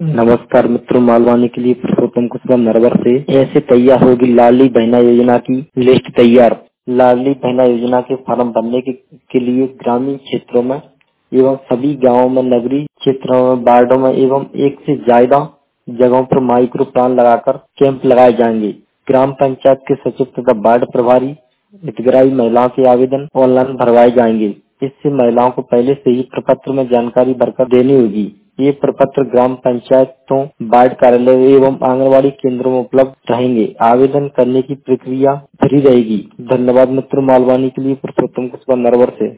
नमस्कार मित्रों, मालवानी के लिए पुरुषोत्तम कुशवाहा नरवर से। ऐसे तैयार होगी लाडली बहना योजना की लिस्ट तैयार। लाडली बहना योजना के फॉर्म भरने के लिए ग्रामीण क्षेत्रों में एवं सभी गांवों में, नगरीय क्षेत्रों में, वार्डों में एवं एक से ज्यादा जगहों पर माइक्रो प्लान लगाकर कैंप लगाए जाएंगे। ग्राम पंचायत के सचिव तथा वार्ड प्रभारी हितग्राही महिलाओं के आवेदन ऑनलाइन भरवाए जाएंगे। इससे महिलाओं को पहले से ही प्रपत्र में जानकारी भरकर देनी होगी। ये प्रपत्र ग्राम पंचायतों, वार्ड कार्यालय एवं आंगनबाड़ी केंद्रों में उपलब्ध रहेंगे। आवेदन करने की प्रक्रिया फ्री रहेगी। धन्यवाद मित्रों, मालवानी के लिए पुरुषोत्तम कुशवाहा नरवर से।